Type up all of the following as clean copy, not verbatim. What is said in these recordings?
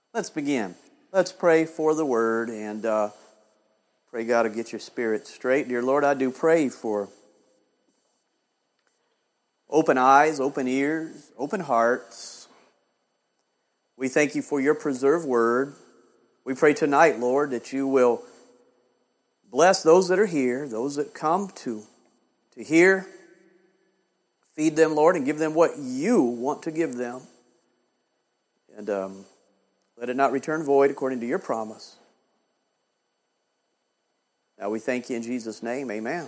Let's begin. Let's pray for the word and pray God to get your spirit straight. Dear Lord, I do pray for open eyes, open ears, open hearts. We thank you for your preserved word. We pray tonight, Lord, that you will bless those that are here, those that come to hear. Feed them, Lord, and give them what you want to give them. And let it not return void according to your promise. Now we thank you in Jesus' name. Amen.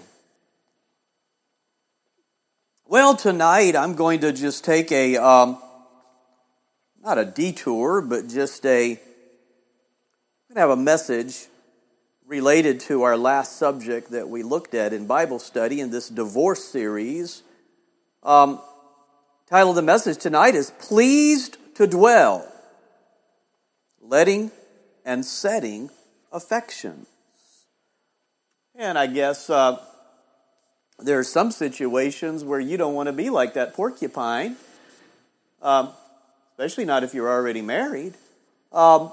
Well, tonight I'm going to just take a, not a detour, but just I'm going to have a message related to our last subject that we looked at in Bible study in this divorce series. Title of the message tonight is Pleased to Dwell, Letting and Setting Affections. And I guess there are some situations where you don't want to be like that porcupine, especially not if you're already married. There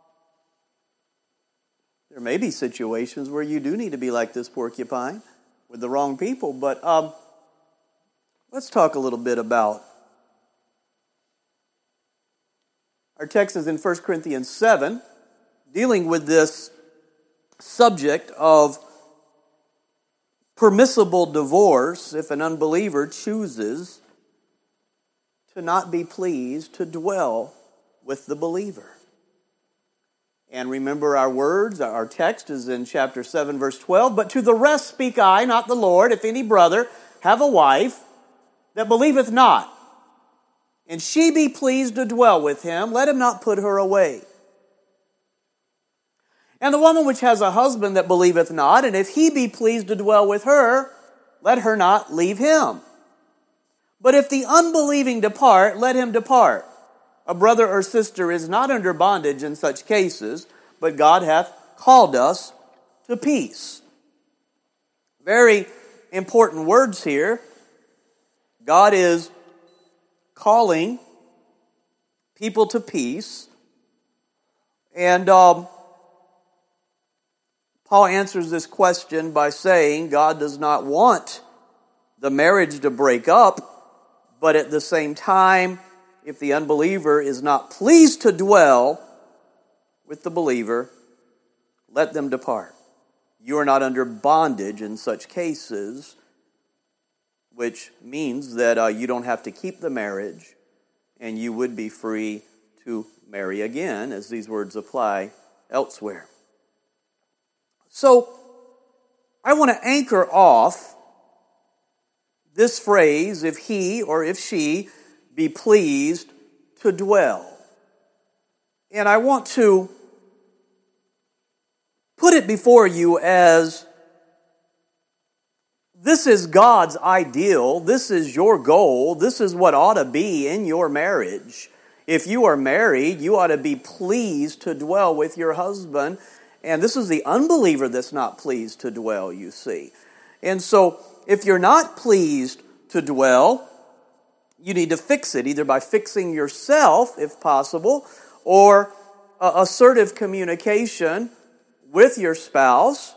may be situations where you do need to be like this porcupine with the wrong people, but let's talk a little bit about our text is in 1 Corinthians 7, dealing with this subject of permissible divorce if an unbeliever chooses to not be pleased to dwell with the believer. And remember our words, our text is in chapter 7, verse 12. But to the rest speak I, not the Lord, if any brother have a wife that believeth not, and she be pleased to dwell with him, let him not put her away. And the woman which has a husband that believeth not, and if he be pleased to dwell with her, let her not leave him. But if the unbelieving depart, let him depart. A brother or sister is not under bondage in such cases, but God hath called us to peace. Very important words here. God is calling people to peace. And Paul answers this question by saying God does not want the marriage to break up, but at the same time, if the unbeliever is not pleased to dwell with the believer, let them depart. You are not under bondage in such cases, which means that you don't have to keep the marriage, and you would be free to marry again, as these words apply elsewhere. So, I want to anchor off this phrase, if he or if she be pleased to dwell. And I want to put it before you as this is God's ideal, this is your goal, this is what ought to be in your marriage. If you are married, you ought to be pleased to dwell with your husband. And this is the unbeliever that's not pleased to dwell, you see. And so, if you're not pleased to dwell, you need to fix it, either by fixing yourself, if possible, or assertive communication with your spouse.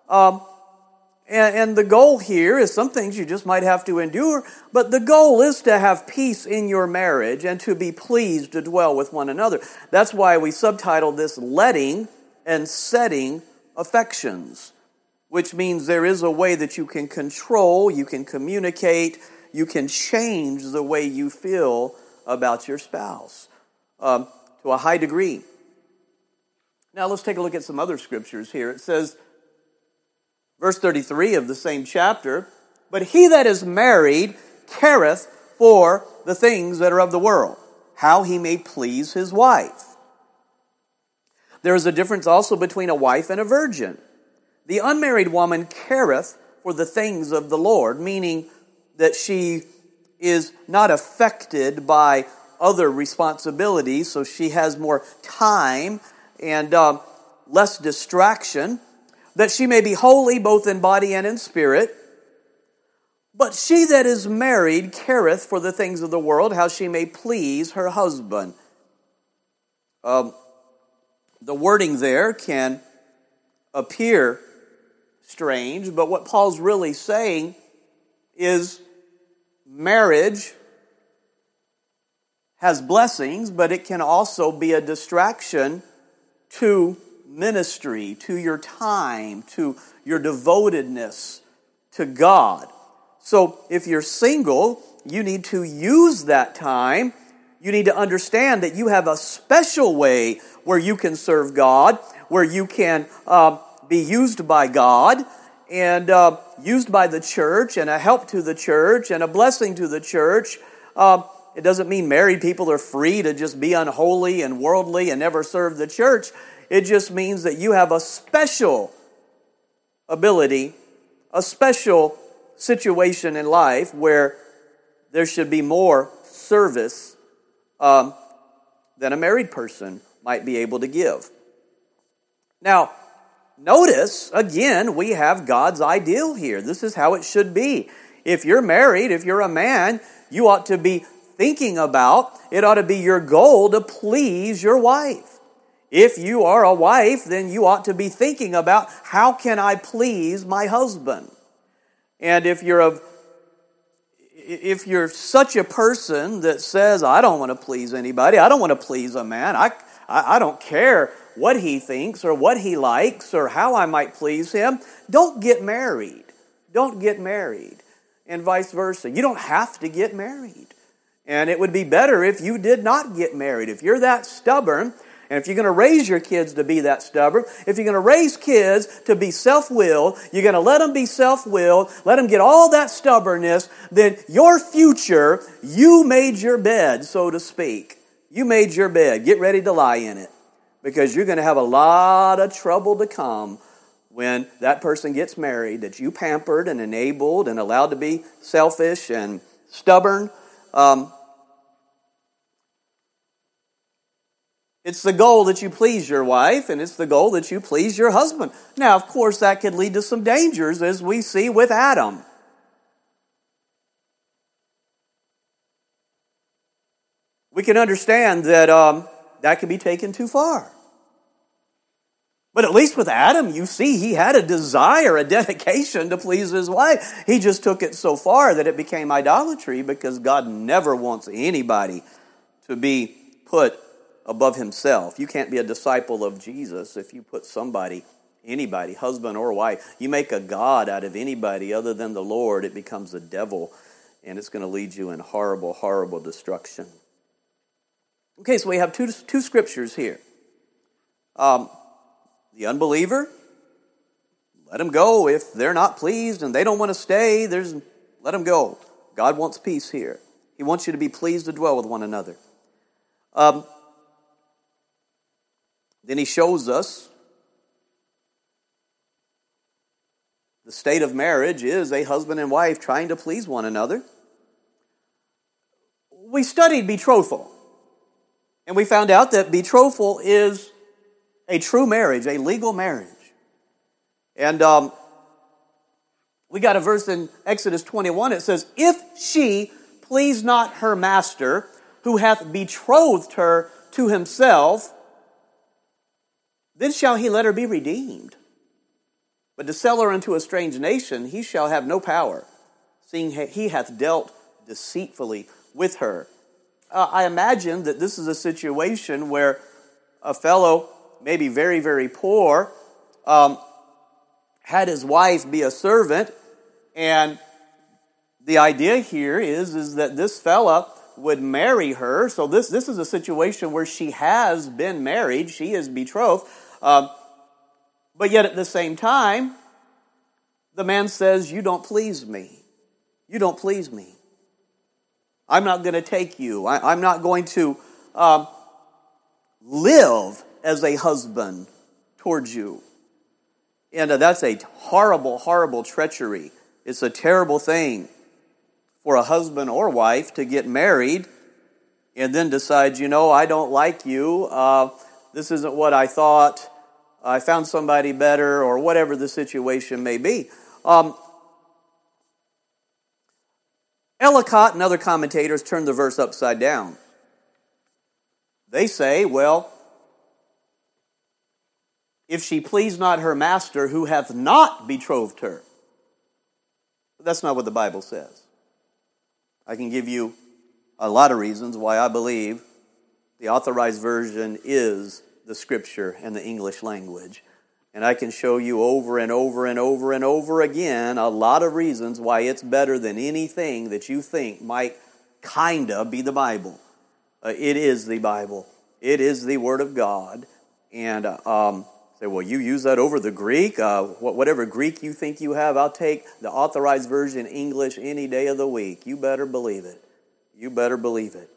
And the goal here is some things you just might have to endure, but the goal is to have peace in your marriage and to be pleased to dwell with one another. That's why we subtitled this Letting and Setting Affections, which means there is a way that you can control, you can communicate, you can change the way you feel about your spouse to a high degree. Now let's take a look at some other scriptures here. It says, verse 33 of the same chapter, but he that is married careth for the things that are of the world, how he may please his wife. There is a difference also between a wife and a virgin. The unmarried woman careth for the things of the Lord, meaning that she is not affected by other responsibilities, so she has more time and less distraction, that she may be holy both in body and in spirit. But she that is married careth for the things of the world, how she may please her husband. The wording there can appear strange, but what Paul's really saying is marriage has blessings, but it can also be a distraction to ministry, to your time, to your devotedness to God. So if you're single, you need to use that time. You need to understand that you have a special way where you can serve God, where you can be used by God and used by the church and a help to the church and a blessing to the church. It doesn't mean married people are free to just be unholy and worldly and never serve the church. It just means that you have a special ability, a special situation in life where there should be more service than a married person might be able to give. Now, notice, again, we have God's ideal here. This is how it should be. If you're married, if you're a man, you ought to be thinking about, it ought to be your goal to please your wife. If you are a wife, then you ought to be thinking about, how can I please my husband? And if you're such a person that says, I don't want to please anybody, I don't want to please a man, I don't care what he thinks or what he likes or how I might please him, don't get married. Don't get married. And vice versa. You don't have to get married. And it would be better if you did not get married. If you're that stubborn, and if you're going to raise your kids to be that stubborn, if you're going to raise kids to be self-willed, you're going to let them be self-willed, let them get all that stubbornness, then your future, you made your bed, so to speak. You made your bed. Get ready to lie in it. Because you're going to have a lot of trouble to come when that person gets married that you pampered and enabled and allowed to be selfish and stubborn. It's the goal that you please your wife, and it's the goal that you please your husband. Now, of course, that could lead to some dangers, as we see with Adam. We can understand that that can be taken too far. But at least with Adam, you see, he had a desire, a dedication to please his wife. He just took it so far that it became idolatry, because God never wants anybody to be put above himself. You can't be a disciple of Jesus if you put anybody, husband or wife. You make a god out of anybody other than the Lord, it becomes a devil, and it's going to lead you in horrible, horrible destruction. Okay, so we have two scriptures here. The unbeliever, let them go. If they're not pleased and they don't want to stay, let them go. God wants peace here. He wants you to be pleased to dwell with one another. Then he shows us the state of marriage is a husband and wife trying to please one another. We studied betrothal, and we found out that betrothal is a true marriage, a legal marriage. And we got a verse in Exodus 21. It says, if she please not her master, who hath betrothed her to himself, then shall he let her be redeemed. But to sell her unto a strange nation, he shall have no power, seeing he hath dealt deceitfully with her. I imagine that this is a situation where a fellow, maybe very, very poor, had his wife be a servant, and the idea here is that this fella would marry her. So this is a situation where she has been married, she is betrothed, but yet at the same time, the man says, you don't please me. You don't please me. I'm not going to take you. I'm not going to live as a husband towards you. And that's a horrible, horrible treachery. It's a terrible thing for a husband or wife to get married and then decide, I don't like you. This isn't what I thought. I found somebody better, or whatever the situation may be. Ellicott and other commentators turn the verse upside down. They say, well, if she please not her master who hath not betrothed her. But that's not what the Bible says. I can give you a lot of reasons why I believe the Authorized Version is the Scripture and the English language. And I can show you over and over and over and over again a lot of reasons why it's better than anything that you think might kind of be the Bible. It is the Bible. It is the Word of God. And say, well, you use that over the Greek? Whatever Greek you think you have, I'll take the Authorized Version English any day of the week. You better believe it. You better believe it.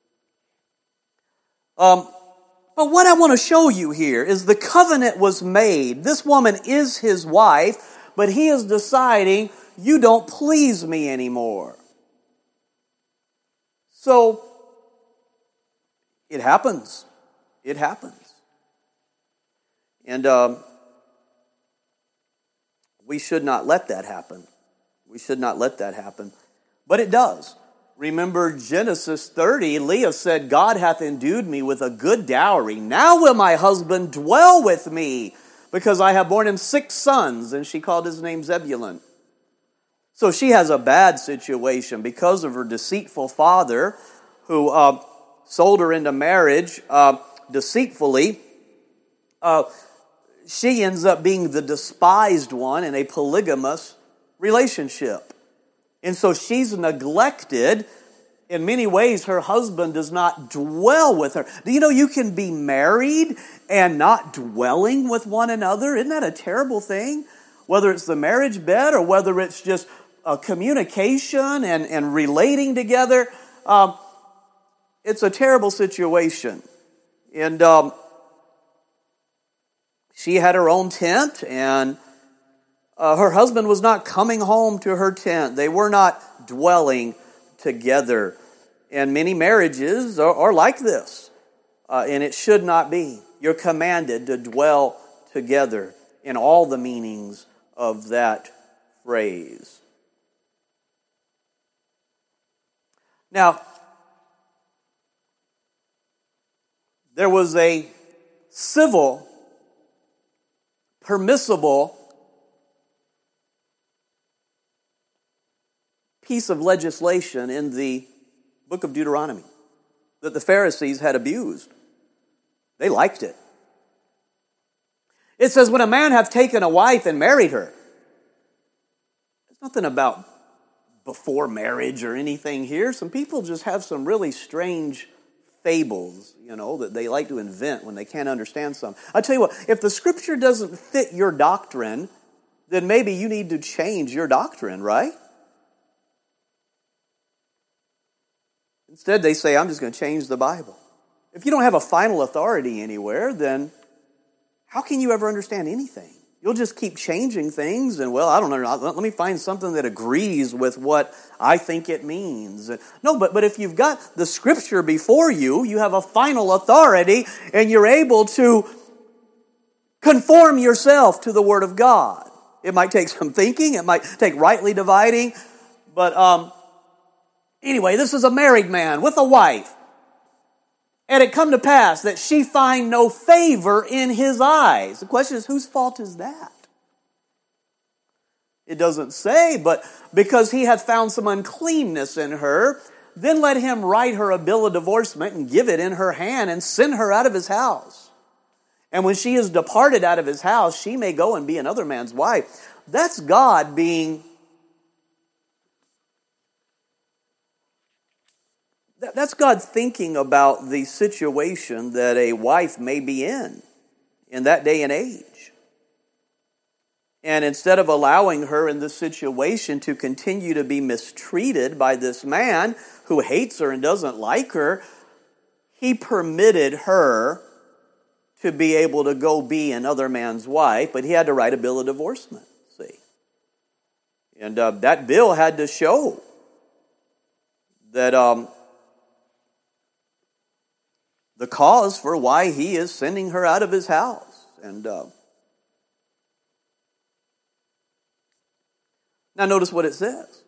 But what I want to show you here is the covenant was made. This woman is his wife, but he is deciding, you don't please me anymore. So, it happens. It happens. And we should not let that happen. We should not let that happen. But it does. Remember Genesis 30, Leah said, God hath endued me with a good dowry. Now will my husband dwell with me, because I have borne him 6 sons. And she called his name Zebulun. So she has a bad situation because of her deceitful father, who sold her into marriage deceitfully. She ends up being the despised one in a polygamous relationship. And so she's neglected. In many ways, her husband does not dwell with her. Do you know you can be married and not dwelling with one another? Isn't that a terrible thing? Whether it's the marriage bed or whether it's just communication and relating together, it's a terrible situation. And she had her own tent, and her husband was not coming home to her tent. They were not dwelling together. And many marriages are like this. And it should not be. You're commanded to dwell together in all the meanings of that phrase. Now, there was a civil, permissible piece of legislation in the book of Deuteronomy that the Pharisees had abused. They liked it. It says, when a man hath taken a wife and married her, there's nothing about before marriage or anything here. Some people just have some really strange fables, that they like to invent when they can't understand something. I tell you what, if the Scripture doesn't fit your doctrine, then maybe you need to change your doctrine, right? Instead, they say, I'm just going to change the Bible. If you don't have a final authority anywhere, then how can you ever understand anything? You'll just keep changing things, and I don't know, let me find something that agrees with what I think it means. No, but if you've got the Scripture before you, you have a final authority, and you're able to conform yourself to the Word of God. It might take some thinking, it might take rightly dividing, but anyway, this is a married man with a wife. And it come to pass that she find no favor in his eyes. The question is, whose fault is that? It doesn't say, but because he hath found some uncleanness in her, then let him write her a bill of divorcement and give it in her hand and send her out of his house. And when she is departed out of his house, she may go and be another man's wife. That's God being... That's God thinking about the situation that a wife may be in that day and age. And instead of allowing her in this situation to continue to be mistreated by this man who hates her and doesn't like her, he permitted her to be able to go be another man's wife, but he had to write a bill of divorcement, see. And that bill had to show that... the cause for why he is sending her out of his house. And now notice what it says.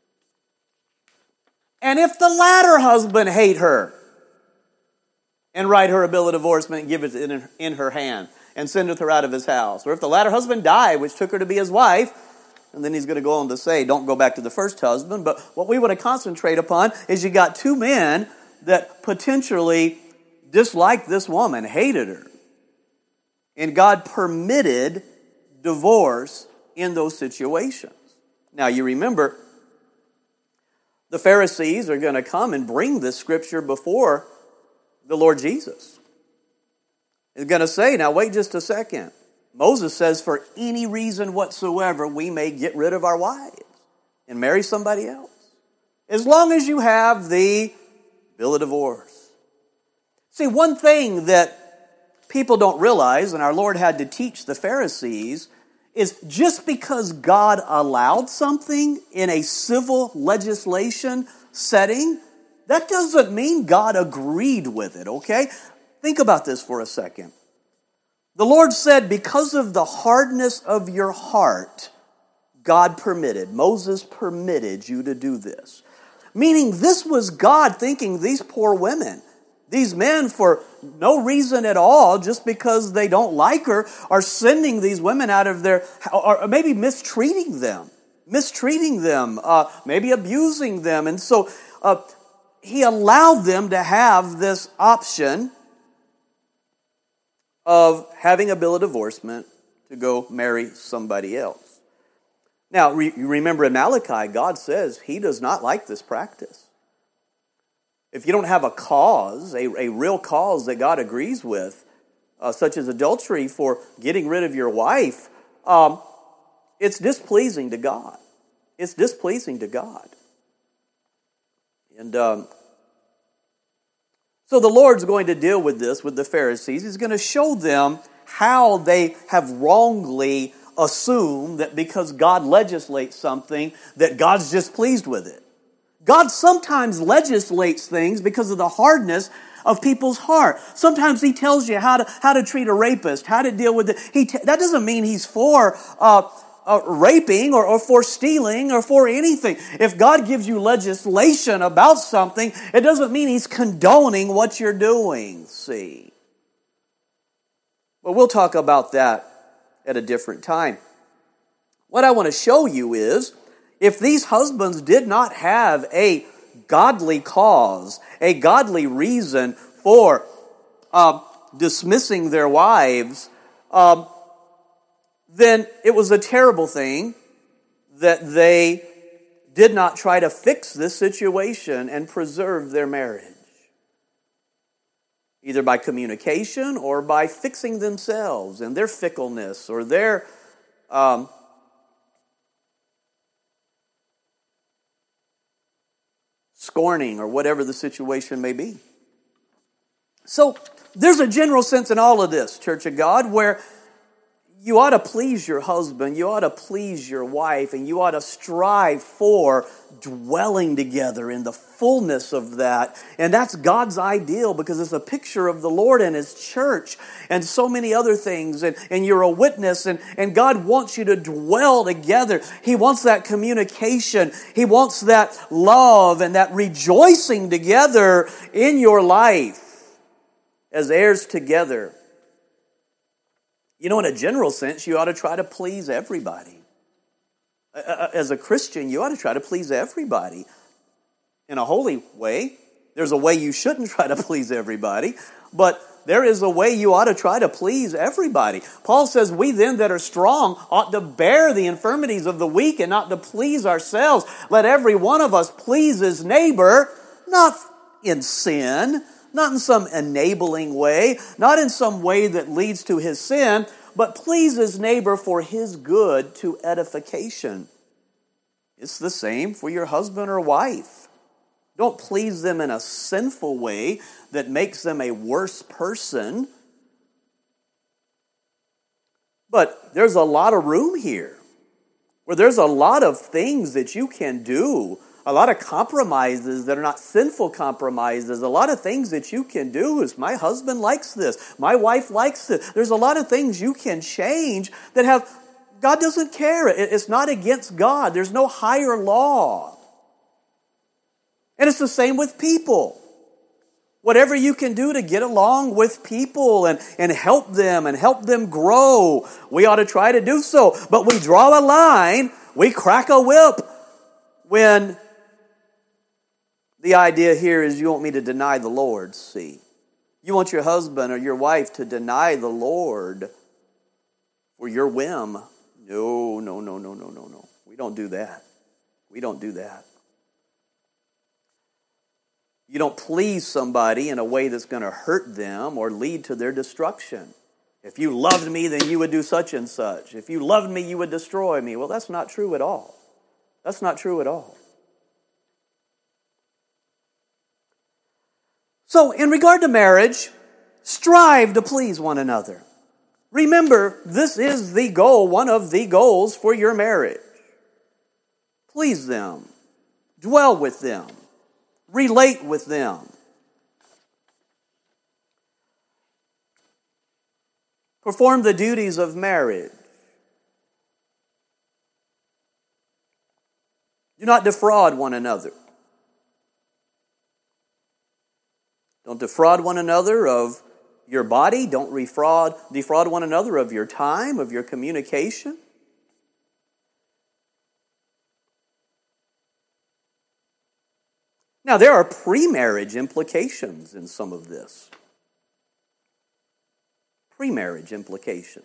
And if the latter husband hate her, and write her a bill of divorcement and give it in her hand. and sendeth her out of his house. Or if the latter husband die, which took her to be his wife, and then he's going to go on to say, don't go back to the first husband. But what we want to concentrate upon is you got two men that potentially disliked this woman, hated her. And God permitted divorce in those situations. Now you remember, the Pharisees are going to come and bring this scripture before the Lord Jesus. He's going to say, now wait just a second. Moses says, for any reason whatsoever, we may get rid of our wives and marry somebody else. As long as you have the bill of divorce. See, one thing that people don't realize, and our Lord had to teach the Pharisees, is just because God allowed something in a civil legislation setting, that doesn't mean God agreed with it, okay? Think about this for a second. The Lord said, because of the hardness of your heart, God permitted, Moses permitted you to do this. Meaning this was God thinking these poor women, these men for no reason at all, just because they don't like her, are sending these women out of their, or maybe mistreating them, maybe abusing them. And so he allowed them to have this option of having a bill of divorcement to go marry somebody else. Now, you remember in Malachi, God says he does not like this practice. If you don't have a cause, a real cause that God agrees with, such as adultery for getting rid of your wife, it's displeasing to God. It's displeasing to God. And so the Lord's going to deal with this with the Pharisees. He's going to show them how they have wrongly assumed that because God legislates something, that God's just pleased with it. God sometimes legislates things because of the hardness of people's heart. Sometimes he tells you how to treat a rapist, how to deal with it. That doesn't mean he's for raping or for stealing or for anything. If God gives you legislation about something, it doesn't mean he's condoning what you're doing, see. But we'll talk about that at a different time. What I want to show you is, if these husbands did not have a godly cause, a godly reason for dismissing their wives, then it was a terrible thing that they did not try to fix this situation and preserve their marriage. Either by communication or by fixing themselves and their fickleness or their scorning or whatever the situation may be. So there's a general sense in all of this, Church of God, where you ought to please your husband, you ought to please your wife, and you ought to strive for dwelling together in the fullness of that. And that's God's ideal, because it's a picture of the Lord and His church and so many other things. And you're a witness, and God wants you to dwell together. He wants that communication. He wants that love and that rejoicing together in your life as heirs together. You know, in a general sense, you ought to try to please everybody. As a Christian, you ought to try to please everybody. In a holy way, there's a way you shouldn't try to please everybody, but there is a way you ought to try to please everybody. Paul says, we then that are strong ought to bear the infirmities of the weak and not to please ourselves. Let every one of us please his neighbor, not in sin, not in some enabling way, not in some way that leads to his sin, but please his neighbor for his good to edification. It's the same for your husband or wife. Don't please them in a sinful way that makes them a worse person. But there's a lot of room here where there's a lot of things that you can do, a lot of compromises that are not sinful compromises, a lot of things that you can do is, my husband likes this, my wife likes this. There's a lot of things you can change that have, God doesn't care. It's not against God. There's no higher law. And it's the same with people. Whatever you can do to get along with people and help them grow, we ought to try to do so. But we draw a line, we crack a whip when the idea here is you want me to deny the Lord, see. You want your husband or your wife to deny the Lord for your whim. No. We don't do that. We don't do that. You don't please somebody in a way that's going to hurt them or lead to their destruction. If you loved me, then you would do such and such. If you loved me, you would destroy me. Well, that's not true at all. That's not true at all. So, in regard to marriage, strive to please one another. Remember, this is the goal, one of the goals for your marriage. Please them. Dwell with them. Relate with them. Perform the duties of marriage. Do not defraud one another. Don't defraud one another of your body. Don't defraud one another of your time, of your communication. Now, there are pre-marriage implications in some of this. Pre-marriage implications.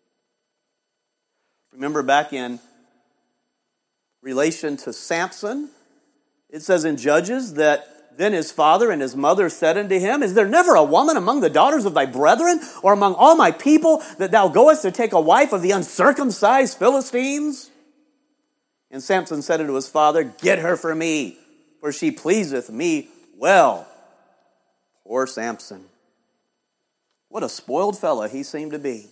Remember back in relation to Samson, it says in Judges that then his father and his mother said unto him, Is there never a woman among the daughters of thy brethren, or among all my people, that thou goest to take a wife of the uncircumcised Philistines? And Samson said unto his father, Get her for me, for she pleaseth me well. Poor Samson. What a spoiled fellow he seemed to be.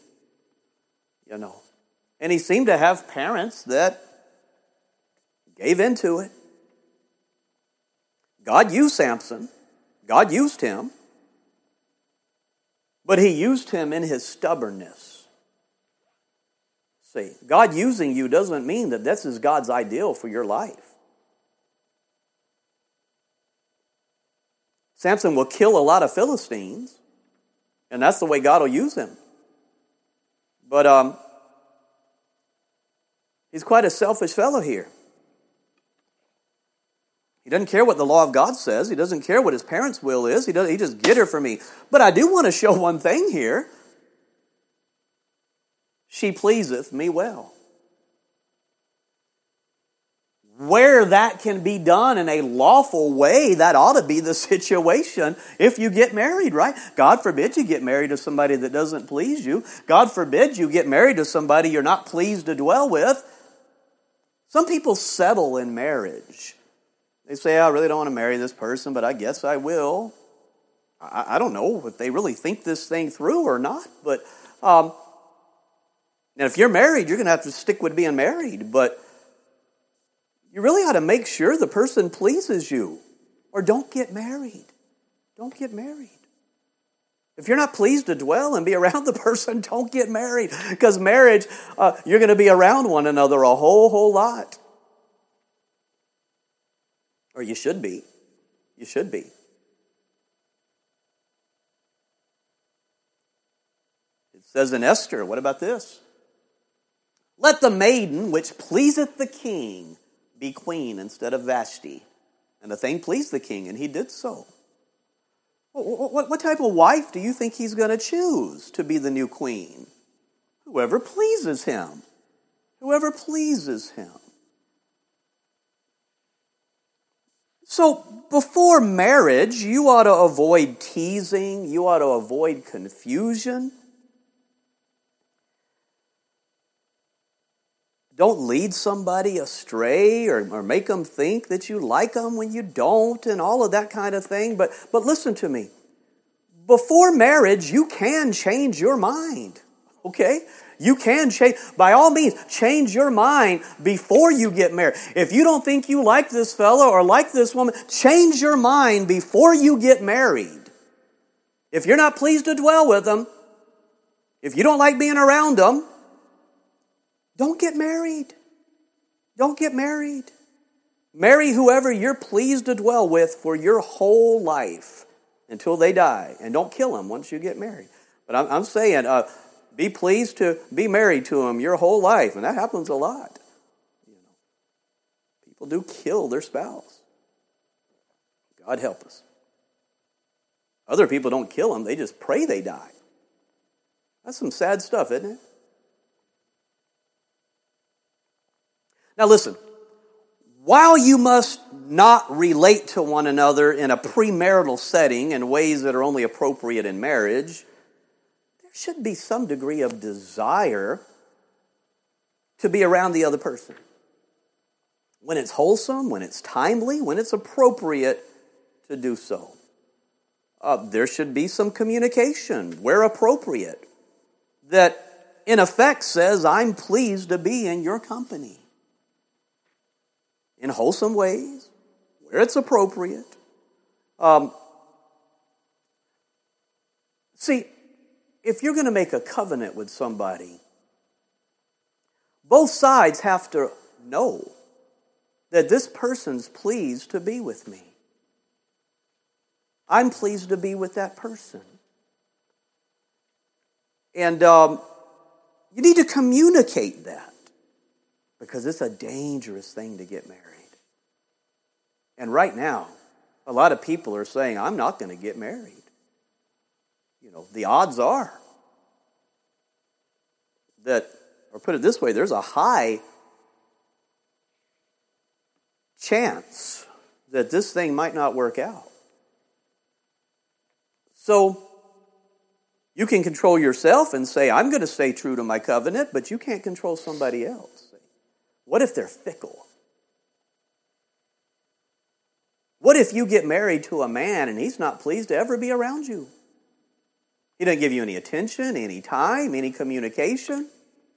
And he seemed to have parents that gave into it. God used Samson. God used him. But he used him in his stubbornness. See, God using you doesn't mean that this is God's ideal for your life. Samson will kill a lot of Philistines, and that's the way God will use him. But he's quite a selfish fellow here. He doesn't care what the law of God says. He doesn't care what his parents' will is. He just get her for me. But I do want to show one thing here. She pleaseth me well. Where that can be done in a lawful way, that ought to be the situation if you get married, right? God forbid you get married to somebody that doesn't please you. God forbid you get married to somebody you're not pleased to dwell with. Some people settle in marriage. They say, I really don't want to marry this person, but I guess I will. I don't know if they really think this thing through or not. But now if you're married, you're going to have to stick with being married. But you really ought to make sure the person pleases you. Or don't get married. Don't get married. If you're not pleased to dwell and be around the person, don't get married. Because marriage, you're going to be around one another a whole lot. Or you should be. You should be. It says in Esther, what about this? Let the maiden which pleaseth the king be queen instead of Vashti. And the thing pleased the king, and he did so. What type of wife do you think he's going to choose to be the new queen? Whoever pleases him. Whoever pleases him. So, before marriage, you ought to avoid teasing. You ought to avoid confusion. Don't lead somebody astray or make them think that you like them when you don't and all of that kind of thing. But listen to me. Before marriage, you can change your mind. Okay? You can change, by all means, change your mind before you get married. If you don't think you like this fellow or like this woman, change your mind before you get married. If you're not pleased to dwell with them, if you don't like being around them, don't get married. Don't get married. Marry whoever you're pleased to dwell with for your whole life. until they die. And don't kill them once you get married. But I'm saying, be pleased to be married to them your whole life. And that happens a lot. People do kill their spouse. God help us. Other people don't kill them. They just pray they die. That's some sad stuff, isn't it? Now listen. While you must not relate to one another in a premarital setting in ways that are only appropriate in marriage, there should be some degree of desire to be around the other person. When it's wholesome, when it's timely, when it's appropriate to do so. There should be some communication, where appropriate, that in effect says, I'm pleased to be in your company. In wholesome ways, where it's appropriate. See, if you're going to make a covenant with somebody, both sides have to know that this person's pleased to be with me. I'm pleased to be with that person. And you need to communicate that, because it's a dangerous thing to get married. And right now, a lot of people are saying, I'm not going to get married. The odds are that, or put it this way, there's a high chance that this thing might not work out. So, you can control yourself and say, I'm going to stay true to my covenant, but you can't control somebody else. What if they're fickle? What if you get married to a man and he's not pleased to ever be around you? He doesn't give you any attention, any time, any communication.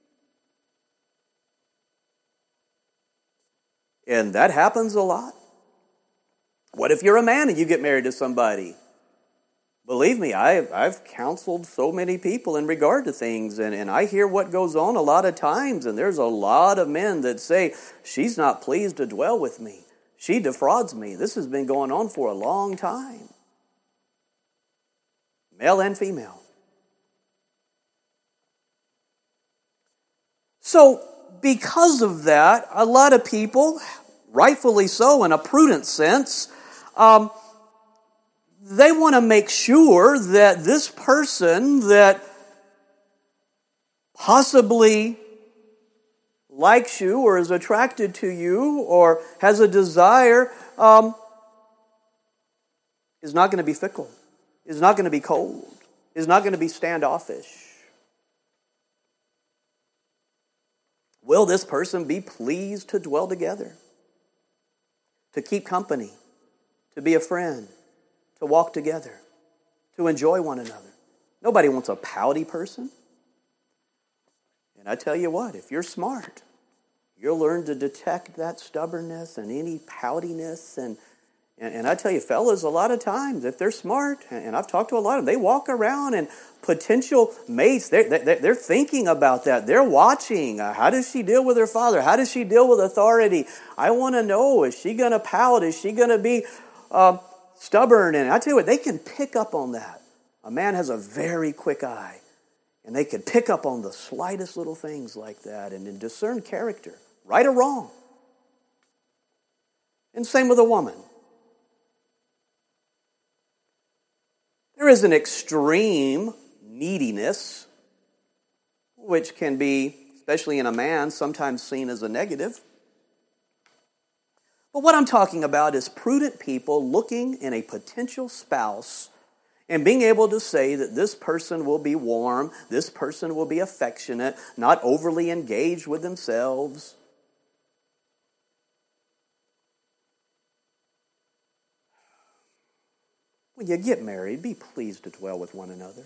And that happens a lot. What if you're a man and you get married to somebody? Believe me, I've counseled so many people in regard to things, and I hear what goes on a lot of times, and there's a lot of men that say, she's not pleased to dwell with me. She defrauds me. This has been going on for a long time. Male and female. So, because of that, a lot of people, rightfully so in a prudent sense, they want to make sure that this person that possibly likes you or is attracted to you or has a desire is not going to be fickle, is not going to be cold, is not going to be standoffish. Will this person be pleased to dwell together, to keep company, to be a friend, to walk together, to enjoy one another? Nobody wants a pouty person. And I tell you what, if you're smart, you'll learn to detect that stubbornness and any poutiness. And I tell you, fellas, a lot of times, if they're smart, and I've talked to a lot of them, they walk around and potential mates, they're thinking about that. They're watching. How does she deal with her father? How does she deal with authority? I want to know, is she going to pout? Is she going to be stubborn? And I tell you what, they can pick up on that. A man has a very quick eye. And they can pick up on the slightest little things like that and discern character, right or wrong. And same with a woman. There is an extreme neediness, which can be, especially in a man, sometimes seen as a negative. But what I'm talking about is prudent people looking in a potential spouse and being able to say that this person will be warm, this person will be affectionate, not overly engaged with themselves. When you get married, be pleased to dwell with one another.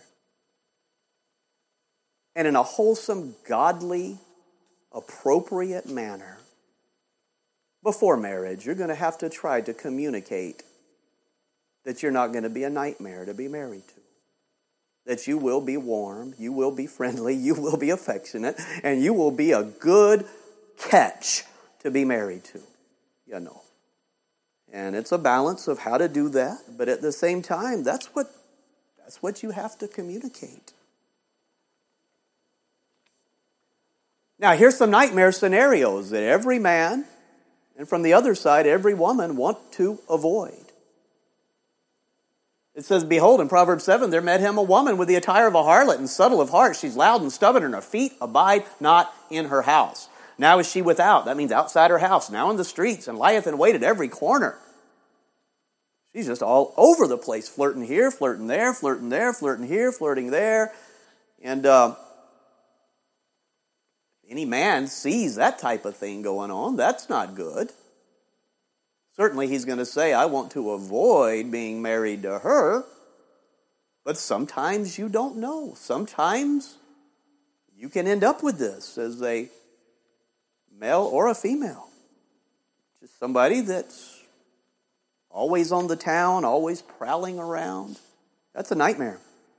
And in a wholesome, godly, appropriate manner. Before marriage, you're going to have to try to communicate that you're not going to be a nightmare to be married to. That you will be warm, you will be friendly, you will be affectionate, and you will be a good catch to be married to. And it's a balance of how to do that, but at the same time, that's what you have to communicate. Now, here's some nightmare scenarios that every man, and from the other side, every woman want to avoid. It says, behold, in Proverbs 7, there met him a woman with the attire of a harlot and subtle of heart. She's loud and stubborn, and her feet abide not in her house. Now is she without. That means outside her house. Now in the streets, and lieth in wait at every corner. She's just all over the place, flirting here, flirting there, flirting there, flirting here, flirting there. And any man sees that type of thing going on, that's not good. Certainly he's going to say, I want to avoid being married to her. But sometimes you don't know. Sometimes you can end up with this as a male or a female. Just somebody that's always on the town, always prowling around. That's a nightmare.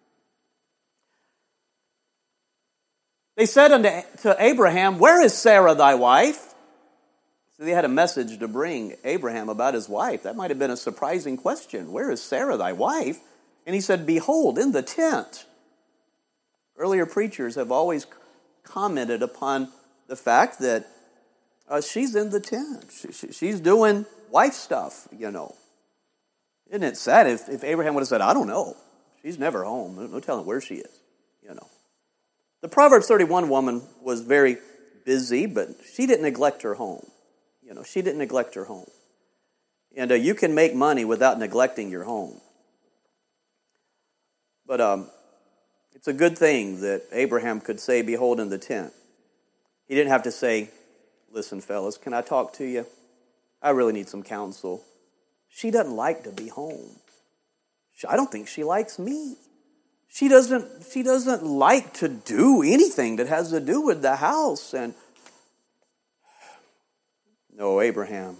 They said to Abraham, where is Sarah thy wife? So they had a message to bring Abraham about his wife. That might have been a surprising question. Where is Sarah thy wife? And he said, behold, in the tent. Earlier preachers have always commented upon the fact that she's in the tent. She's doing wife stuff, you know. Isn't it sad if Abraham would have said, I don't know. She's never home. No telling where she is, you know. The Proverbs 31 woman was very busy, but she didn't neglect her home. You know, she didn't neglect her home. And you can make money without neglecting your home. But it's a good thing that Abraham could say, behold, in the tent. He didn't have to say, listen, fellas, can I talk to you? I really need some counsel. She doesn't like to be home. I don't think she likes me. She doesn't like to do anything that has to do with the house. And no, Abraham,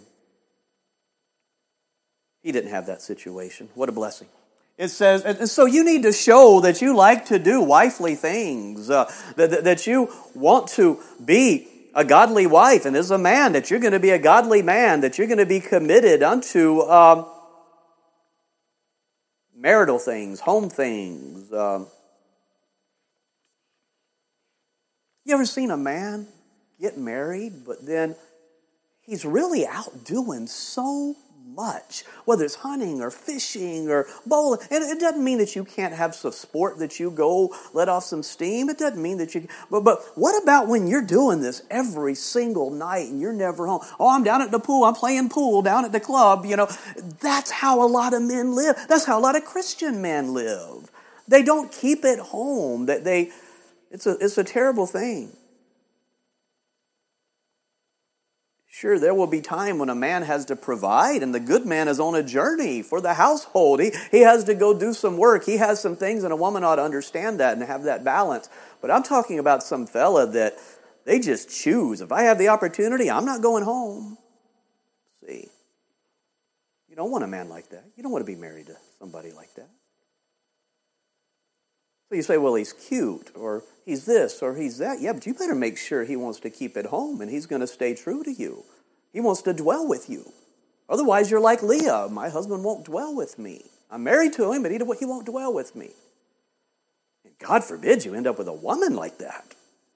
he didn't have that situation. What a blessing. It says, and so you need to show that you like to do wifely things, that you want to be a godly wife, and as a man, that you're going to be a godly man, that you're going to be committed unto marital things, home things. You ever seen a man get married, but then he's really out doing so much, whether it's hunting or fishing or bowling. And it doesn't mean that you can't have some sport that you go let off some steam. It doesn't mean that you... But what about when you're doing this every single night and you're never home? Oh, I'm down at the pool. I'm playing pool down at the club. You know, that's how a lot of men live. That's how a lot of Christian men live. They don't keep it home. It's a terrible thing. Sure, there will be time when a man has to provide, and the good man is on a journey for the household. He has to go do some work. He has some things, and a woman ought to understand that and have that balance. But I'm talking about some fella that they just choose. If I have the opportunity, I'm not going home. See, you don't want a man like that. You don't want to be married to somebody like that. So you say, well, he's cute, or he's this, or he's that. Yeah, but you better make sure he wants to keep it home, and he's going to stay true to you. He wants to dwell with you. Otherwise, you're like Leah. My husband won't dwell with me. I'm married to him, but he won't dwell with me. And God forbid you end up with a woman like that.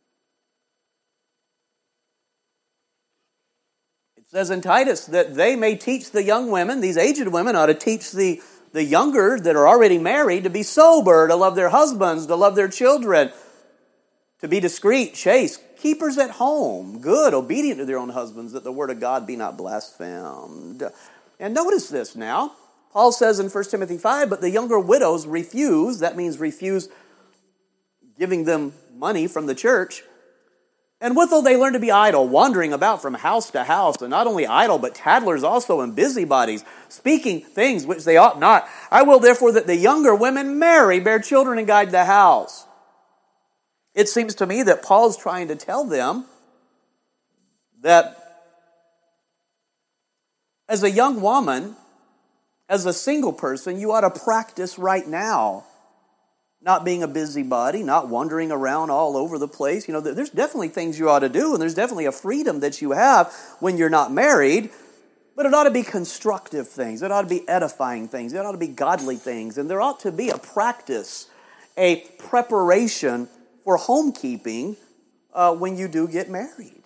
It says in Titus that they may teach the young women, these aged women ought to teach the younger that are already married to be sober, to love their husbands, to love their children, to be discreet, chaste, keepers at home, good, obedient to their own husbands, that the word of God be not blasphemed. And notice this now. Paul says in 1 Timothy 5, but the younger widows refuse, that means refuse giving them money from the church, and withal they learn to be idle, wandering about from house to house, and not only idle, but tattlers also and busybodies, speaking things which they ought not. I will therefore that the younger women marry, bear children, and guide the house. It seems to me that Paul's trying to tell them that as a young woman, as a single person, you ought to practice right now not being a busybody, not wandering around all over the place. You know, there's definitely things you ought to do, and there's definitely a freedom that you have when you're not married. But it ought to be constructive things. It ought to be edifying things. It ought to be godly things. And there ought to be a practice, a preparation for homekeeping when you do get married.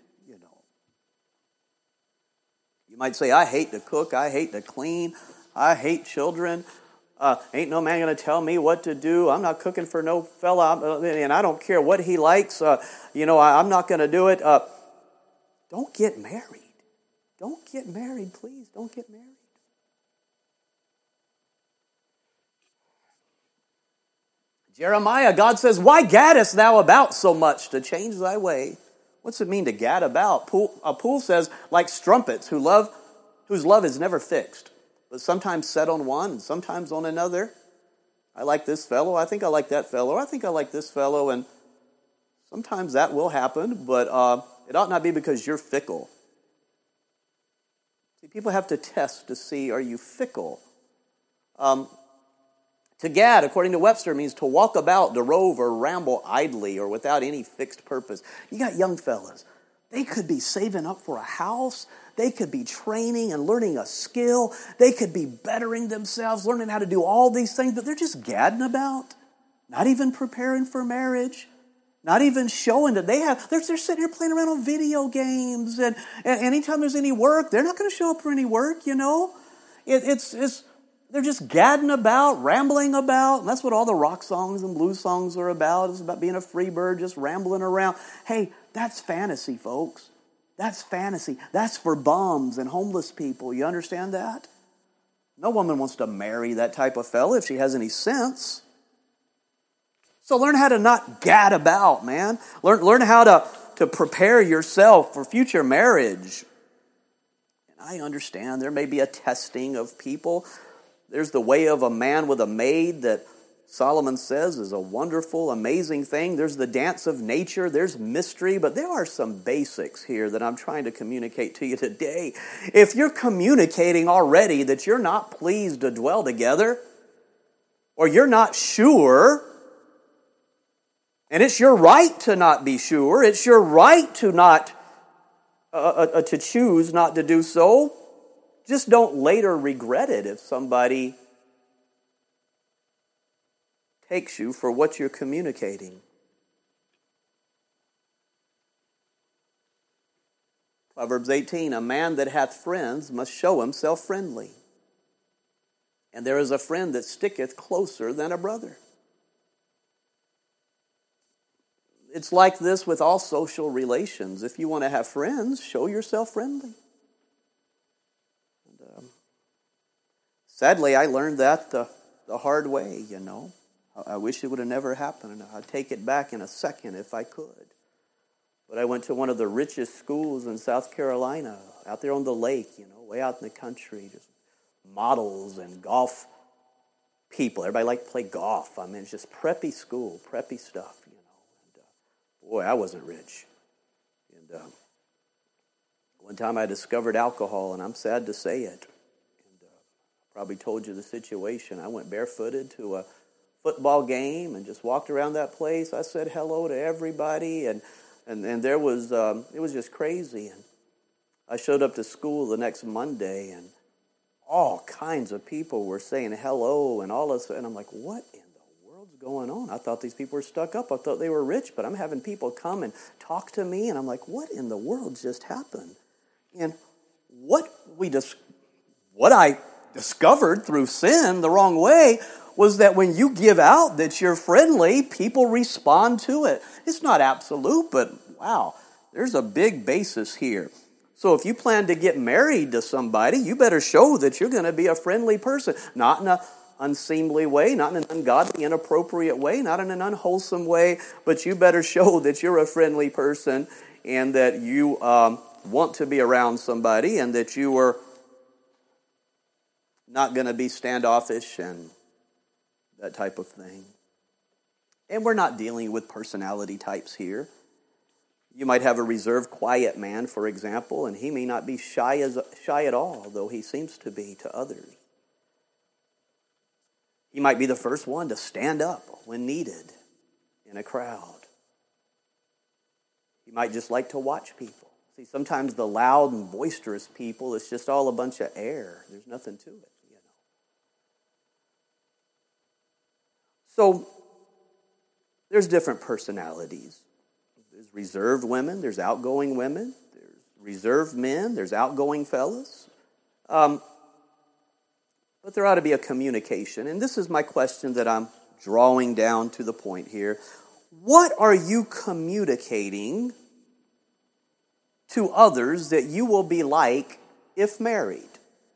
You might say, I hate to cook. I hate to clean. I hate children. Ain't no man going to tell me what to do. I'm not cooking for no fella, and I don't care what he likes. I'm not going to do it. Don't get married. Don't get married, please. Don't get married. Jeremiah, God says, why gaddest thou about so much to change thy way? What's it mean to gad about? Poole says, like strumpets, whose love is never fixed, but sometimes set on one and sometimes on another. I like this fellow. I think I like that fellow. I think I like this fellow. And sometimes that will happen, but it ought not be because you're fickle. See, people have to test to see, are you fickle? To gad, according to Webster, means to walk about, to rove, or ramble idly or without any fixed purpose. You got young fellas. They could be saving up for a house. They could be training and learning a skill. They could be bettering themselves, learning how to do all these things, but they're just gadding about, not even preparing for marriage, not even showing that they're sitting here playing around on video games, and anytime there's any work, they're not going to show up for any work, They're just gadding about, rambling about, and that's what all the rock songs and blues songs are about. It's about being a free bird, just rambling around. Hey, that's fantasy, folks. That's fantasy. That's for bums and homeless people. You understand that? No woman wants to marry that type of fella if she has any sense. So learn how to not gad about, man. Learn how to prepare yourself for future marriage. And I understand there may be a testing of people. There's the way of a man with a maid that Solomon says is a wonderful, amazing thing. There's the dance of nature. There's mystery. But there are some basics here that I'm trying to communicate to you today. If you're communicating already that you're not pleased to dwell together, or you're not sure, and it's your right to not be sure, it's your right to not to choose not to do so, just don't later regret it if somebody takes you for what you're communicating. Proverbs 18, a man that hath friends must show himself friendly. And there is a friend that sticketh closer than a brother. It's like this with all social relations. If you want to have friends, show yourself friendly. Sadly, I learned that the hard way, I wish it would have never happened. I'd take it back in a second if I could. But I went to one of the richest schools in South Carolina, out there on the lake, way out in the country, just models and golf people. Everybody liked to play golf. I mean, it's just preppy school, preppy stuff, And, boy, I wasn't rich. And one time I discovered alcohol, and I'm sad to say it. Probably told you the situation. I went barefooted to a football game and just walked around that place. I said hello to everybody, and there was it was just crazy. And I showed up to school the next Monday, and all kinds of people were saying hello, and all of a sudden I'm like, what in the world's going on? I thought these people were stuck up. I thought they were rich, but I'm having people come and talk to me, and I'm like, what in the world just happened? And what I discovered through sin the wrong way was that when you give out that you're friendly, people respond to it. It's not absolute, but wow, there's a big basis here. So if you plan to get married to somebody, you better show that you're going to be a friendly person, not in an unseemly way, not in an ungodly, inappropriate way, not in an unwholesome way, but you better show that you're a friendly person and that you want to be around somebody and that you are not going to be standoffish and that type of thing. And we're not dealing with personality types here. You might have a reserved, quiet man, for example, and he may not be shy at all, though he seems to be to others. He might be the first one to stand up when needed in a crowd. He might just like to watch people. See, sometimes the loud and boisterous people, it's just all a bunch of air. There's nothing to it, you know. So, there's different personalities. There's reserved women, there's outgoing women, there's reserved men, there's outgoing fellas. But there ought to be a communication. And this is my question that I'm drawing down to the point here. What are you communicating to others that you will be like if married?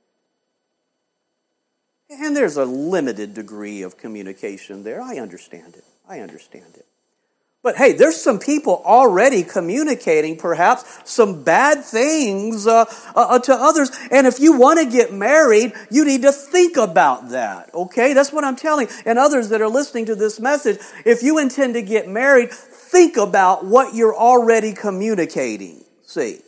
And there's a limited degree of communication there. I understand it. But hey, there's some people already communicating perhaps some bad things to others. And if you want to get married, you need to think about that, okay? That's what I'm telling you. And others that are listening to this message, if you intend to get married, think about what you're already communicating, see?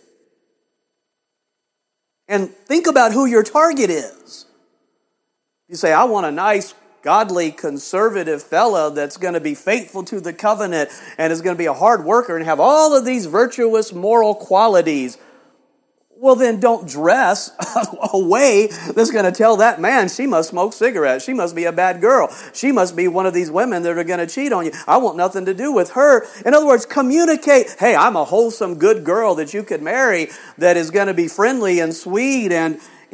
And think about who your target is. You say, I want a nice, godly, conservative fella that's going to be faithful to the covenant and is going to be a hard worker and have all of these virtuous moral qualities. Well, then don't dress a way that's going to tell that man she must smoke cigarettes. She must be a bad girl. She must be one of these women that are going to cheat on you. I want nothing to do with her. In other words, communicate, hey, I'm a wholesome, good girl that you could marry that is going to be friendly and sweet and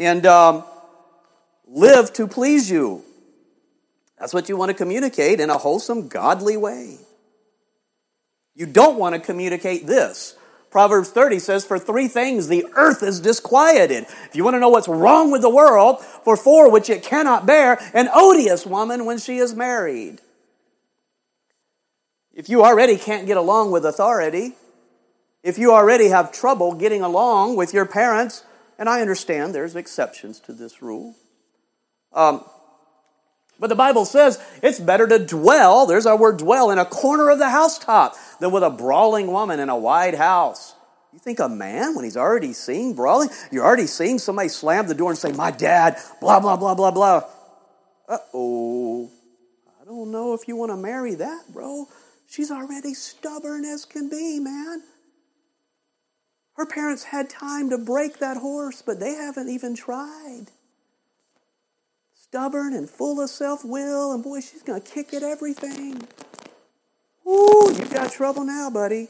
live to please you. That's what you want to communicate in a wholesome, godly way. You don't want to communicate this. Proverbs 30 says, for 3 things the earth is disquieted. If you want to know what's wrong with the world, for 4 which it cannot bear, an odious woman when she is married. If you already can't get along with authority, if you already have trouble getting along with your parents, and I understand there's exceptions to this rule, but the Bible says it's better to dwell, there's our word dwell, in a corner of the housetop than with a brawling woman in a wide house. You think a man, when he's already seeing brawling, you're already seeing somebody slam the door and say, my dad, blah, blah, blah, blah, blah. Uh-oh. I don't know if you want to marry that, bro. She's already stubborn as can be, man. Her parents had time to break that horse, but they haven't even tried. Stubborn and full of self-will, and boy, she's going to kick at everything. Ooh, you got trouble now, buddy.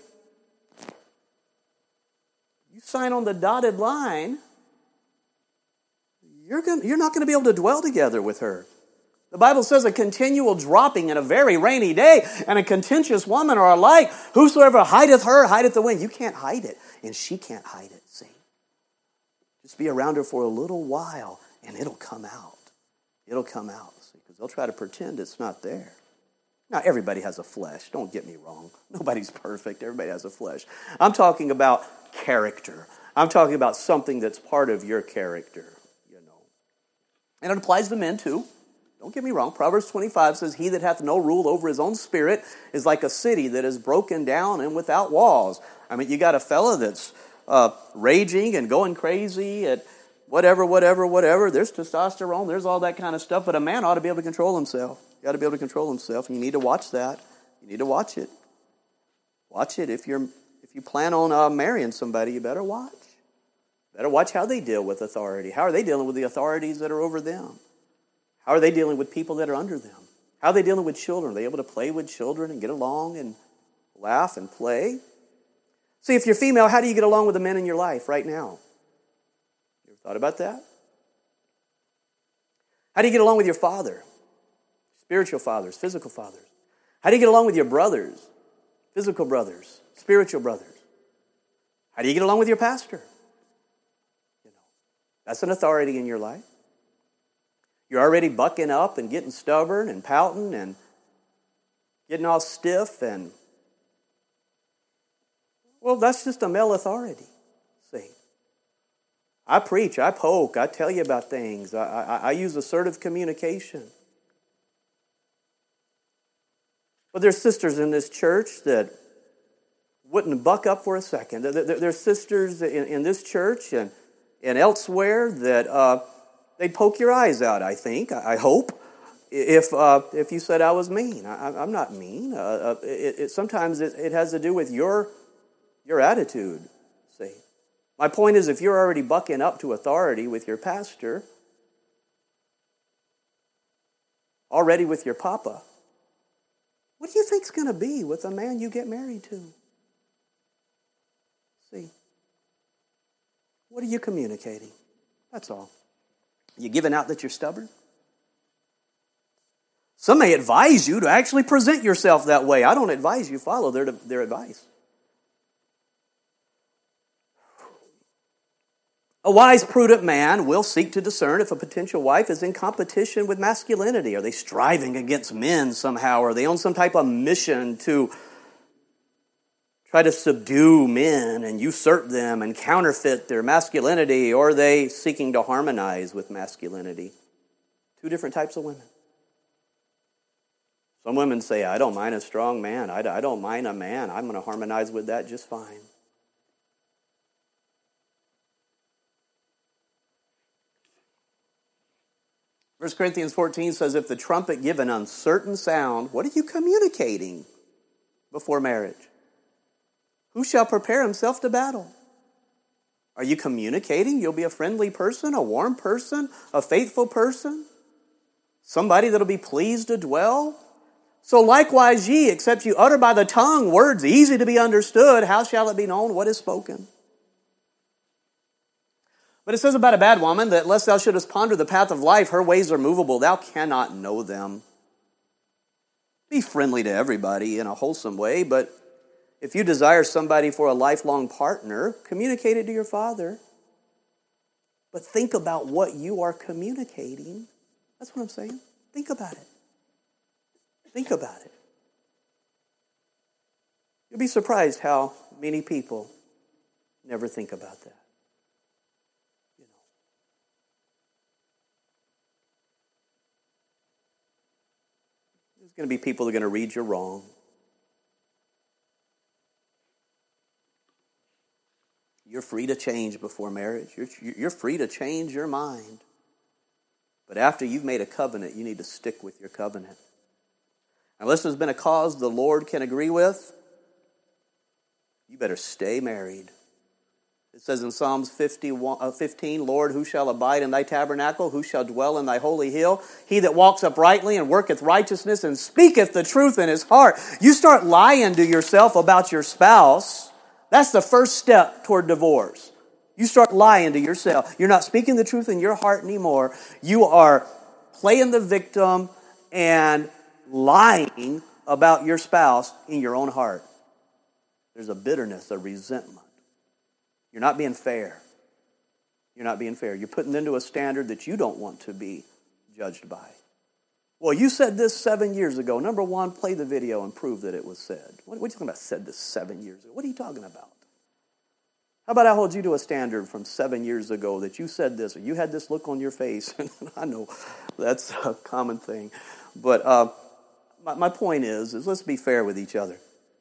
You sign on the dotted line, you're not going to be able to dwell together with her. The Bible says a continual dropping in a very rainy day and a contentious woman are alike. Whosoever hideth her, hideth the wind. You can't hide it, and she can't hide it, see. Just be around her for a little while, and it'll come out. It'll come out, see, because they'll try to pretend it's not there. Now, everybody has a flesh. Don't get me wrong. Nobody's perfect. Everybody has a flesh. I'm talking about character. I'm talking about something that's part of your character, you know. And it applies to men, too. Don't get me wrong. Proverbs 25 says, he that hath no rule over his own spirit is like a city that is broken down and without walls. I mean, you got a fella that's raging and going crazy at whatever. There's testosterone. There's all that kind of stuff. But a man ought to be able to control himself. You got to be able to control himself. And you need to watch that. You need to watch it. Watch it. If you plan on marrying somebody, you better watch. Better watch how they deal with authority. How are they dealing with the authorities that are over them? How are they dealing with people that are under them? How are they dealing with children? Are they able to play with children and get along and laugh and play? See, if you're female, how do you get along with the men in your life right now? You ever thought about that? How do you get along with your father? Spiritual fathers, physical fathers. How do you get along with your brothers? Physical brothers, spiritual brothers. How do you get along with your pastor? You know, that's an authority in your life. You're already bucking up and getting stubborn and pouting and getting all stiff and, well, that's just a male authority, see. I preach, I poke, I tell you about things. I use assertive communication. But there's sisters in this church that wouldn't buck up for a second. There's sisters in this church and elsewhere that they'd poke your eyes out, I think, I hope, if you said I was mean. I'm not mean. Sometimes it has to do with your attitude, see. My point is, if you're already bucking up to authority with your pastor, already with your papa, what do you think's going to be with the man you get married to? See, what are you communicating? That's all. You giving out that you're stubborn? Some may advise you to actually present yourself that way. I don't advise you follow their advice. A wise, prudent man will seek to discern if a potential wife is in competition with masculinity. Are they striving against men somehow? Are they on some type of mission to try to subdue men and usurp them and counterfeit their masculinity? Or are they seeking to harmonize with masculinity? Two different types of women. Some women say, I don't mind a strong man. I don't mind a man. I'm going to harmonize with that just fine. 1 Corinthians 14 says, if the trumpet give an uncertain sound, what are you communicating before marriage? Who shall prepare himself to battle? Are you communicating you'll be a friendly person, a warm person, a faithful person? Somebody that'll be pleased to dwell? So likewise ye, except you utter by the tongue words easy to be understood, how shall it be known what is spoken? But it says about a bad woman that lest thou shouldest ponder the path of life, her ways are movable, thou cannot know them. Be friendly to everybody in a wholesome way, but if you desire somebody for a lifelong partner, communicate it to your father. But think about what you are communicating. That's what I'm saying. Think about it. Think about it. You'll be surprised how many people never think about that. There's going to be people that are going to read you wrong. You're free to change before marriage. You're free to change your mind. But after you've made a covenant, you need to stick with your covenant. Unless there's been a cause the Lord can agree with, you better stay married. It says in Psalms 15, Lord, who shall abide in thy tabernacle? Who shall dwell in thy holy hill? He that walks uprightly and worketh righteousness and speaketh the truth in his heart. You start lying to yourself about your spouse, that's the first step toward divorce. You start lying to yourself. You're not speaking the truth in your heart anymore. You are playing the victim and lying about your spouse in your own heart. There's a bitterness, a resentment. You're not being fair. You're not being fair. You're putting them to a standard that you don't want to be judged by. Well, you said this 7 years ago. Number one, play the video and prove that it was said. What are you talking about, said this 7 years ago? What are you talking about? How about I hold you to a standard from 7 years ago that you said this, or you had this look on your face? I know that's a common thing. But my point is let's be fair with each other.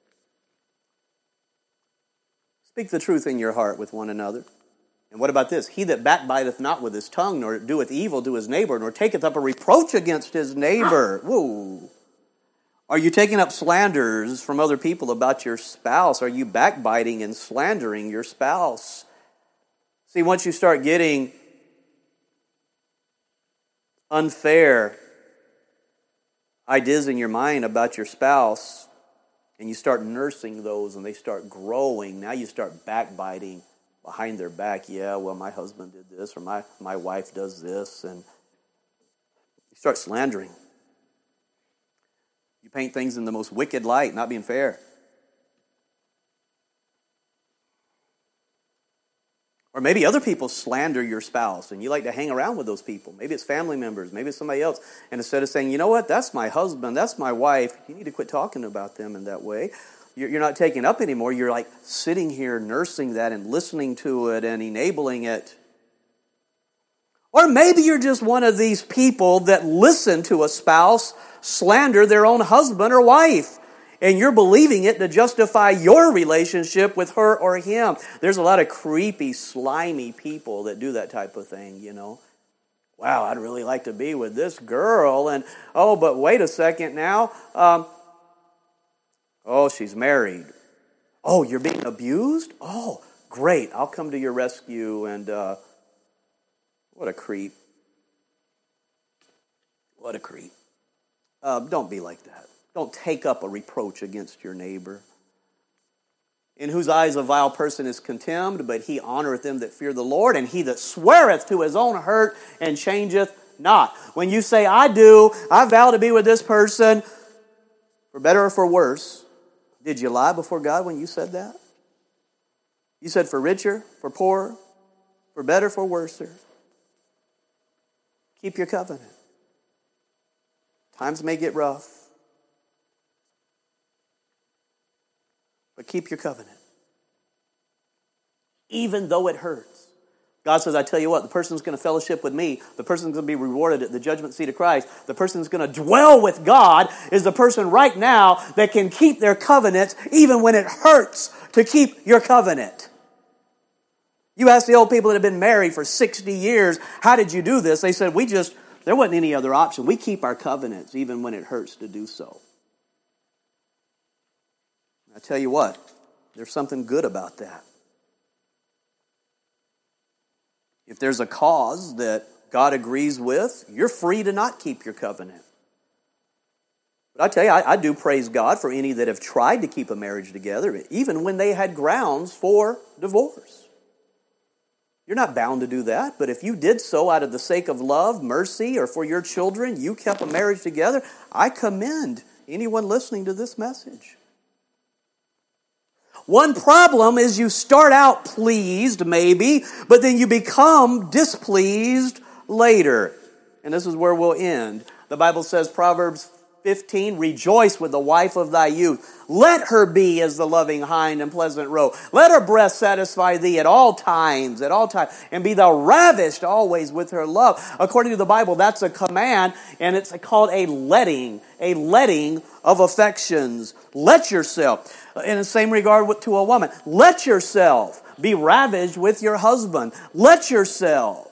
Speak the truth in your heart with one another. And what about this? He that backbiteth not with his tongue, nor doeth evil to his neighbor, nor taketh up a reproach against his neighbor. Whoa. Are you taking up slanders from other people about your spouse? Are you backbiting and slandering your spouse? See, once you start getting unfair ideas in your mind about your spouse, and you start nursing those and they start growing, now you start backbiting behind their back. Yeah, well, my husband did this, or my wife does this, and you start slandering. You paint things in the most wicked light, not being fair. Or maybe other people slander your spouse, and you like to hang around with those people. Maybe it's family members, maybe it's somebody else. And instead of saying, you know what, that's my husband, that's my wife, you need to quit talking about them in that way. You're not taking up anymore. You're like sitting here nursing that and listening to it and enabling it. Or maybe you're just one of these people that listen to a spouse slander their own husband or wife, and you're believing it to justify your relationship with her or him. There's a lot of creepy, slimy people that do that type of thing, you know. Wow, I'd really like to be with this girl, and oh, but wait a second now. Oh, she's married. Oh, you're being abused? Oh, great, I'll come to your rescue. And what a creep. What a creep. Don't be like that. Don't take up a reproach against your neighbor. In whose eyes a vile person is contemned, but he honoreth them that fear the Lord, and he that sweareth to his own hurt and changeth not. When you say, I vow to be with this person, for better or for worse, did you lie before God when you said that? You said for richer, for poorer, for better, for worser. Keep your covenant. Times may get rough, but keep your covenant. Even though it hurts. God says, I tell you what, the person's going to fellowship with me. The person's going to be rewarded at the judgment seat of Christ. The person who's going to dwell with God is the person right now that can keep their covenants even when it hurts to keep your covenant. You ask the old people that have been married for 60 years, how did you do this? They said, there wasn't any other option. We keep our covenants even when it hurts to do so. I tell you what, there's something good about that. If there's a cause that God agrees with, you're free to not keep your covenant. But I tell you, I do praise God for any that have tried to keep a marriage together, even when they had grounds for divorce. You're not bound to do that, but if you did so out of the sake of love, mercy, or for your children, you kept a marriage together, I commend anyone listening to this message. One problem is you start out pleased, maybe, but then you become displeased later. And this is where we'll end. The Bible says, Proverbs 15, rejoice with the wife of thy youth. Let her be as the loving hind and pleasant roe. Let her breast satisfy thee at all times, and be thou ravished always with her love. According to the Bible, that's a command, and it's called a letting of affections. Let yourself. In the same regard to a woman, let yourself be ravished with your husband. Let yourself.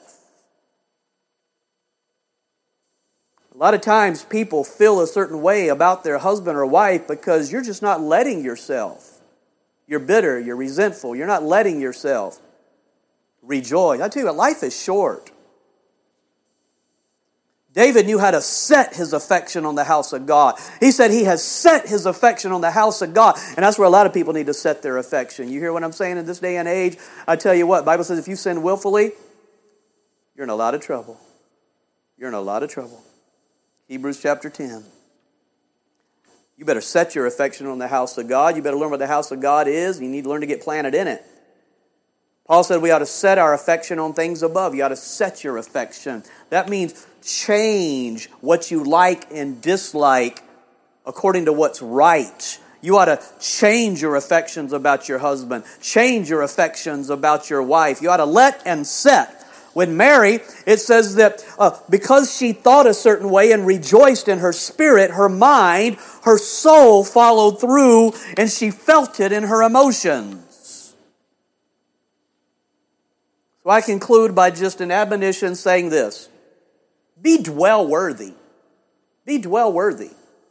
A lot of times people feel a certain way about their husband or wife because you're just not letting yourself. You're bitter, you're resentful, you're not letting yourself rejoice. I tell you what, life is short. David knew how to set his affection on the house of God. He said he has set his affection on the house of God. And that's where a lot of people need to set their affection. You hear what I'm saying in this day and age? I tell you what, the Bible says if you sin willfully, you're in a lot of trouble. You're in a lot of trouble. Hebrews chapter 10. You better set your affection on the house of God. You better learn what the house of God is. You need to learn to get planted in it. Paul said we ought to set our affection on things above. You ought to set your affection. That means change what you like and dislike according to what's right. You ought to change your affections about your husband. Change your affections about your wife. You ought to let and set. With Mary, it says that because she thought a certain way and rejoiced in her spirit, her mind, her soul followed through, and she felt it in her emotions. So I conclude by just an admonition saying this. Be dwell worthy. Be dwell worthy.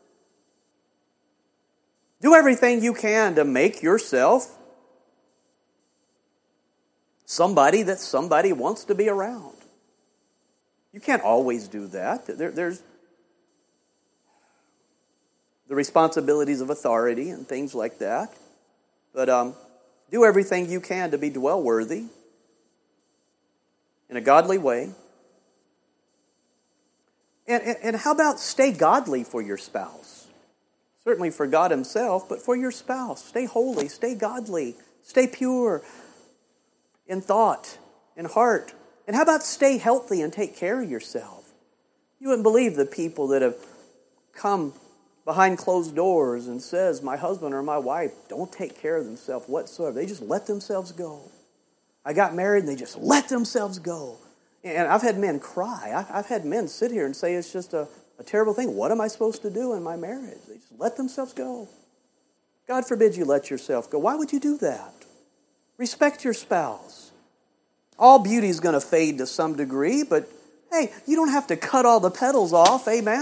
Do everything you can to make yourself somebody that somebody wants to be around. You can't always do that. There's the responsibilities of authority and things like that. But do everything you can to be dwell worthy in a godly way. And how about stay godly for your spouse? Certainly for God himself, but for your spouse. Stay holy, stay godly, stay pure in thought, in heart. And how about stay healthy and take care of yourself? You wouldn't believe the people that have come behind closed doors and says, my husband or my wife don't take care of themselves whatsoever. They just let themselves go. I got married and they just let themselves go. And I've had men cry. I've had men sit here and say it's just a terrible thing. What am I supposed to do in my marriage? They just let themselves go. God forbid you let yourself go. Why would you do that? Respect your spouse. All beauty is going to fade to some degree, but hey, you don't have to cut all the petals off, amen?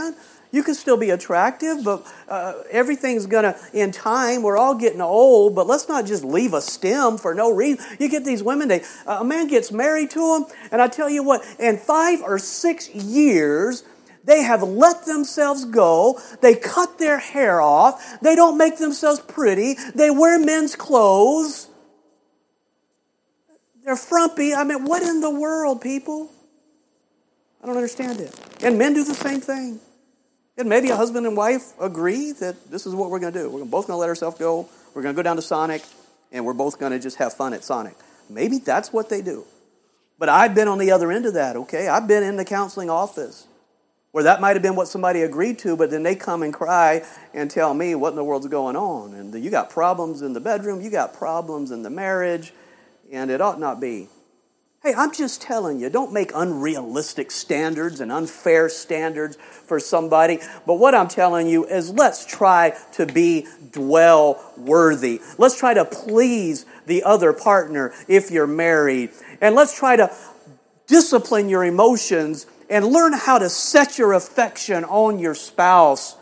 You can still be attractive, but everything's going to, in time, we're all getting old, but let's not just leave a stem for no reason. You get these women, a man gets married to them, and I tell you what, in 5 or 6 years, they have let themselves go. They cut their hair off. They don't make themselves pretty. They wear men's clothes. They're frumpy. I mean, what in the world, people? I don't understand it. And men do the same thing. And maybe a husband and wife agree that this is what we're going to do. We're both going to let ourselves go. We're going to go down to Sonic, and we're both going to just have fun at Sonic. Maybe that's what they do. But I've been on the other end of that, okay? I've been in the counseling office where that might have been what somebody agreed to, but then they come and cry and tell me what in the world's going on. And you got problems in the bedroom, you got problems in the marriage, and it ought not be. Hey, I'm just telling you, don't make unrealistic standards and unfair standards for somebody. But what I'm telling you is let's try to be dwell worthy. Let's try to please the other partner if you're married. And let's try to discipline your emotions and learn how to set your affection on your spouse.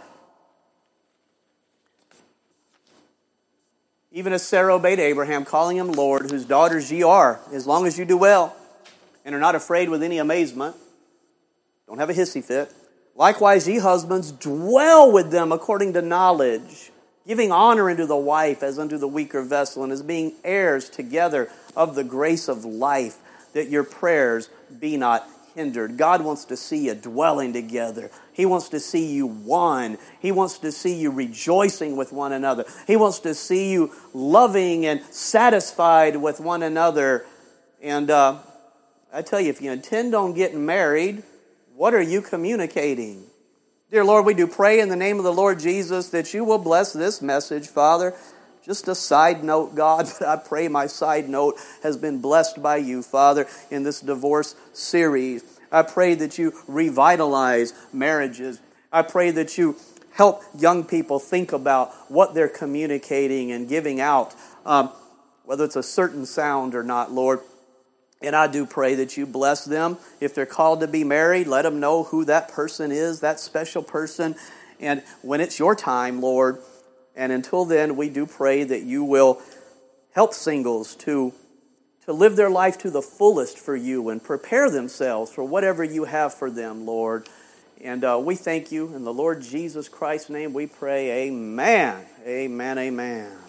Even as Sarah obeyed Abraham, calling him Lord, whose daughters ye are, as long as you do well, and are not afraid with any amazement, don't have a hissy fit. Likewise, ye husbands, dwell with them according to knowledge, giving honor unto the wife as unto the weaker vessel, and as being heirs together of the grace of life, that your prayers be not hindered. God wants to see you dwelling together. He wants to see you one. He wants to see you rejoicing with one another. He wants to see you loving and satisfied with one another. And I tell you, if you intend on getting married, what are you communicating? Dear Lord, we do pray in the name of the Lord Jesus that you will bless this message, Father. Just a side note, God, but I pray my side note has been blessed by you, Father, in this divorce series. I pray that you revitalize marriages. I pray that you help young people think about what they're communicating and giving out, whether it's a certain sound or not, Lord. And I do pray that you bless them. If they're called to be married, let them know who that person is, that special person. And when it's your time, Lord, and until then, we do pray that you will help singles to live their life to the fullest for you and prepare themselves for whatever you have for them, Lord. And we thank you. In the Lord Jesus Christ's name we pray, amen. Amen, amen.